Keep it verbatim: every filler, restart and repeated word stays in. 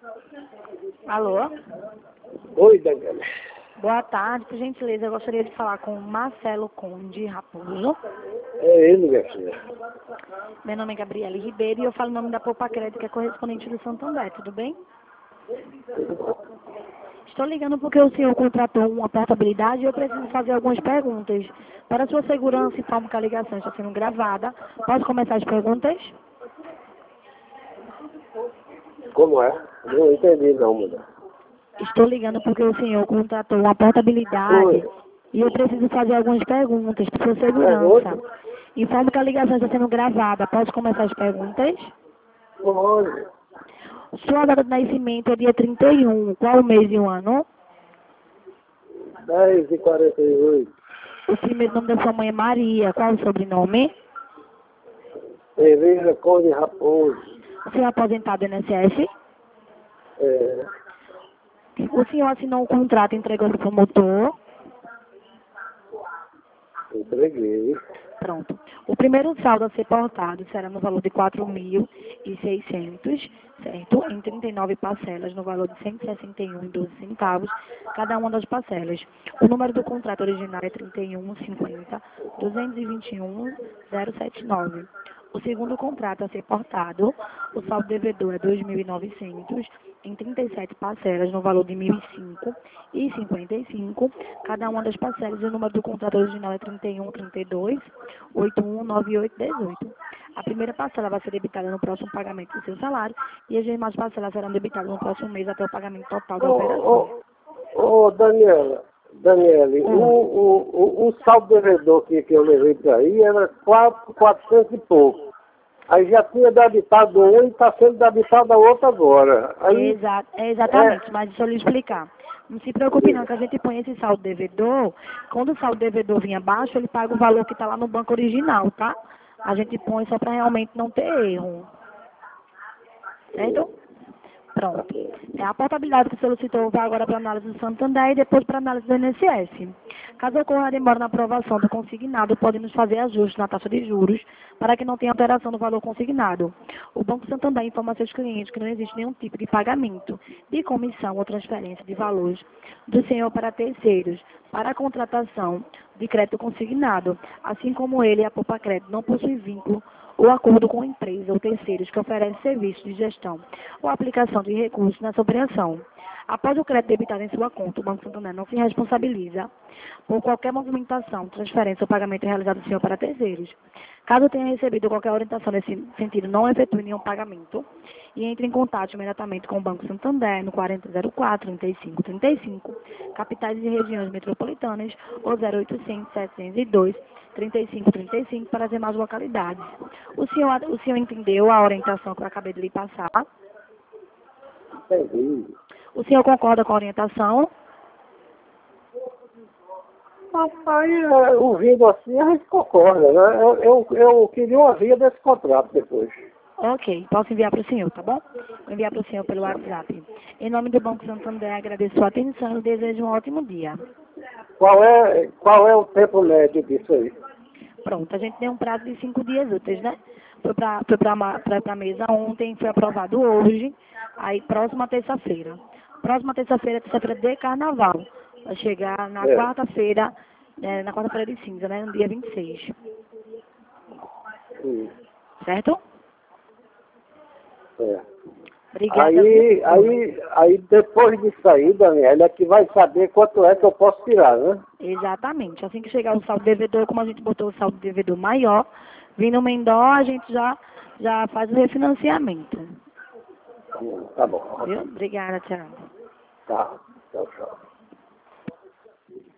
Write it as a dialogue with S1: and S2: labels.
S1: Alô?
S2: Oi, Daniela.
S1: Boa tarde, por gentileza, eu gostaria de falar com o Marcelo Conde Raposo.
S2: É ele, minha filha.
S1: Meu nome é Gabriele Ribeiro e eu falo em nome da Poupa Crédito, que é correspondente do Santander, tudo bem? Estou ligando porque o senhor contratou uma portabilidade e eu preciso fazer algumas perguntas. Para sua segurança, informo que a ligação está sendo gravada. Posso começar as perguntas?
S2: Como é? Não entendi não, mulher.
S1: Estou ligando porque o senhor contratou uma portabilidade
S2: Oi.
S1: e eu preciso fazer algumas perguntas para sua segurança.
S2: Pergunta?
S1: Informo que a ligação está sendo gravada. Posso começar as perguntas?
S2: Pode.
S1: Sua data de nascimento é dia trinta e um. Qual o mês e o ano?
S2: dez e quarenta e oito.
S1: O primeiro nome da sua mãe é Maria. Qual o sobrenome?
S2: Pereira Conde Raposo.
S1: O senhor é aposentado do I N S S?
S2: É.
S1: O senhor assinou um contrato entregando para o promotor?
S2: Entreguei.
S1: Pronto. O primeiro saldo a ser portado será no valor de quatro mil e seiscentos, certo? Em trinta e nove parcelas, no valor de cento e sessenta e um vírgula doze centavos, cada uma das parcelas. O número do contrato original é trinta e um, cinquenta, duzentos e vinte e um, zero setenta e nove. O segundo contrato a ser portado, o saldo devedor é dois mil e novecentos, em trinta e sete parcelas, no valor de mil e cinco e cinquenta e cinco, cada uma das parcelas. E o número do contrato original é trinta e um, trinta e dois, oitenta e um, noventa e oito, dezoito. A primeira parcela vai ser debitada no próximo pagamento do seu salário e as demais parcelas serão debitadas no próximo mês até o pagamento total da
S2: Ô,
S1: operação.
S2: ô, ô, Daniela. Daniele,
S1: Hum.
S2: o, o, o, o saldo devedor que, que eu levei para aí era quatro, quatrocentos e pouco. Aí já tinha debitado um e está sendo debitado a outra agora. Aí,
S1: Exa é exatamente,
S2: é,
S1: mas deixa eu lhe explicar. Não se preocupe não, que a gente põe esse saldo devedor, quando o saldo devedor vinha abaixo, ele paga o valor que está lá no banco original, tá? A gente põe só para realmente não ter erro. Certo? Pronto. É a portabilidade que solicitou vai agora para análise do Santander e depois para análise do I N S S. Caso ocorra demora na aprovação do consignado, podemos fazer ajustes na taxa de juros para que não tenha alteração no valor consignado. O Banco Santander informa a seus clientes que não existe nenhum tipo de pagamento de comissão ou transferência de valores do senhor para terceiros para a contratação de crédito consignado, assim como ele e a Poupa Crédito não possuem vínculo ou acordo com empresa ou terceiros que oferecem serviços de gestão ou aplicação de recursos nessa operação. Após o crédito debitado em sua conta, o Banco Santander não se responsabiliza por qualquer movimentação, transferência ou pagamento realizado do senhor para terceiros. Caso tenha recebido qualquer orientação nesse sentido, não efetue nenhum pagamento e entre em contato imediatamente com o Banco Santander no quarenta zero quatro, trinta e cinco trinta e cinco, capitais e regiões metropolitanas, ou zero oitocentos, setecentos e dois, trinta e cinco trinta e cinco para as demais localidades. O senhor, o senhor entendeu a orientação que eu acabei de lhe passar?
S2: entendi.
S1: O senhor concorda com a orientação?
S2: Aí, é, ouvindo assim, a gente concorda, né? Eu, eu, eu queria uma via desse contrato depois.
S1: Ok, posso enviar para o senhor, tá bom? Vou enviar para o senhor pelo WhatsApp. Em nome do Banco Santander, agradeço a sua atenção e desejo um ótimo dia.
S2: Qual é, qual é o tempo médio disso aí?
S1: Pronto, a gente tem um prazo de cinco dias úteis, né? Foi para foi para a mesa ontem, foi aprovado hoje, aí próxima terça-feira. Próxima terça-feira, terça-feira de carnaval. Vai chegar na
S2: É.
S1: quarta-feira, é, na quarta-feira de cinza, né? No dia vinte e seis.
S2: Hum,
S1: Certo?
S2: é.
S1: Obrigada, viu?
S2: Aí, aí, aí depois disso aí, Daniela, é que vai saber quanto é que eu posso tirar, né?
S1: Exatamente. Assim que chegar o saldo devedor, como a gente botou o saldo devedor maior, vindo o Mendó, a gente já, já faz o refinanciamento.
S2: Hum, Tá bom.
S1: Viu? Obrigada, tchau.
S2: Tá. Tchau, tchau.